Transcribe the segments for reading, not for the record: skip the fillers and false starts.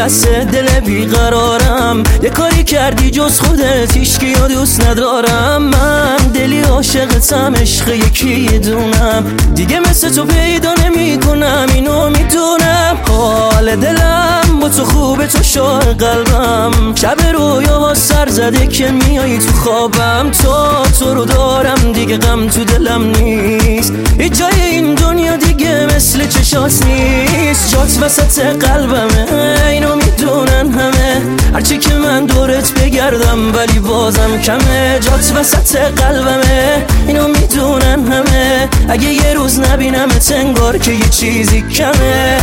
بسه دل بیقرارم، یه کاری کردی جز خودت هیچکی رو دوست ندارم. من دلی عاشقتم، عشق یکی دونم، دیگه مثل تو پیدا نمی کنم، اینو میدونم. حال دلم با تو خوبه، تو شاه قلبم، شب رویاها سر زده که میایی تو خوابم. تو رو دارم دیگه غم تو دلم نیست، هیچ جای این دنیا دیگه مثل چشات نیست. جات وسط قلبمه، اینو میدونن همه، هرچی که من دورت بگردم ولی بازم کمه. جات وسط قلبمه، اینو میدونن همه، اگه یه روز نبینمت انگار که یه چیزی کمه.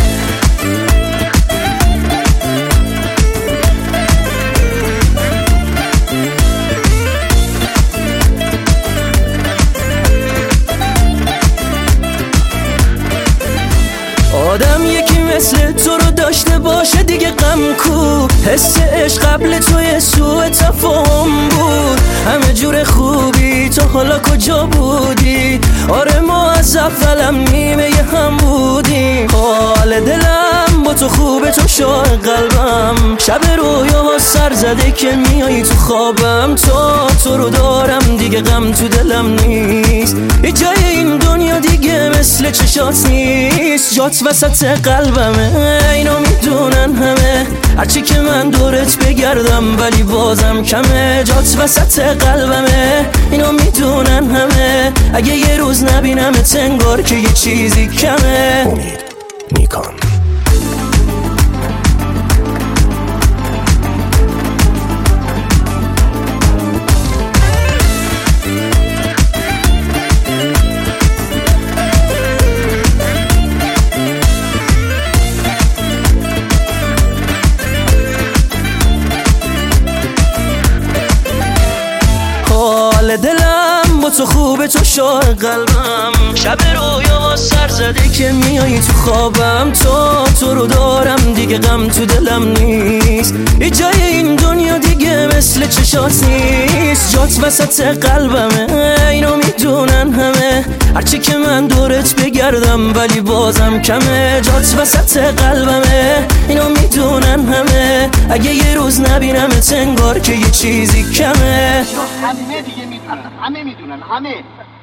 آدم یکی مثل تو رو داشته باشه دیگه غم کو، حس عشق قبل توی سوء تفاهم بود. همه جور خوبی تو حالا کجا بودی؟ آره ما از اولم نیمه هم بودیم. حال دلم با تو خوبه، تو شاه قلبم، شب رویاها سر زده که میایی تو خوابم. تو رو دارم دیگه غم تو دلم نیست، هیچ جای این دنیا دیگه مثل چشات نیست. جات وسط قلبمه، اینو میدونن همه، هرچی که من دورت بگردم ولی بازم کمه. جات وسط قلبمه، اینو میدونن همه، اگه یه روز نبینمت انگار که یه چیزی کمه. امید نیکان. حال دلم با تو خوبه، تو شاه قلبم، شب رویا سر زده که میایی تو خوابم. تو رو دارم دیگه غم تو دلم نیست، هیچ جای این دنیا دیگه مثل چشات نیست. جات وسط قلبمه، اینو میدونن همه، هرچی که من دورت بگردم ولی بازم کمه. جات وسط قلبمه، اینو میدونن همه، اگه یه روز نبینمت انگار که یه چیزی کمه. همه دیگه میدونن، همه میدونن، همه